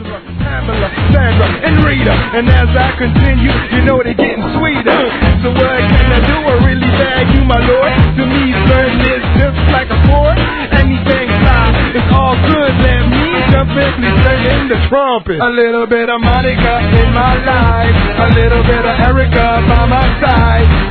Angela, Pamela, Sandra, and Rita. And as I continue, you know they're getting sweeter. So what can I do? I really bag you, my lord. To me, flirting is just like a chord. Anything fly, it's all good. Let me jump in, please turn in the trumpet. A little bit of Monica in my life, a little bit of Erica by my side.